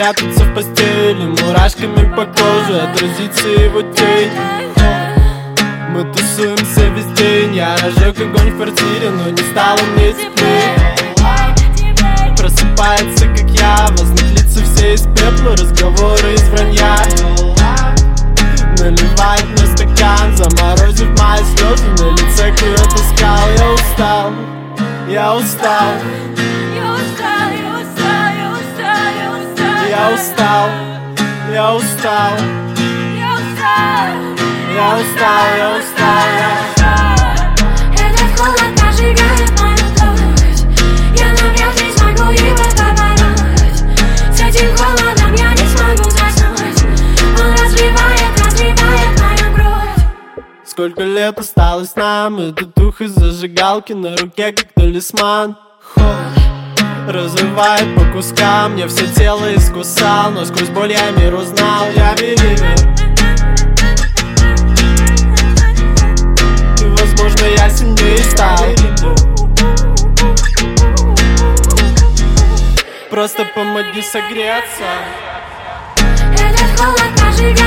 прятаться в постели, мурашками по коже отразится его тень. Мы тусуемся весь день, я разжег огонь в квартире, но не стало мне теплее. Просыпается, как я, возник лица все из пепла, разговоры из вранья. Наливает мне стакан, заморозив мои слезы, на лице кует оскал. Я устал, я устал, я устал, я устал, я устал, я устал. Этот холод прожигает мою плоть, я навряд ли смогу его побороть. С этим холодом я не смогу заснуть, он разливает мою кровь. Сколько лет осталось нам, этот дух из зажигалки на руке, как талисман. Разрывает по кускам, мне все тело искусал, но сквозь боль я мир узнал, я беливер. И возможно я сильнее стал. Просто помоги согреться. Этот холод прожигает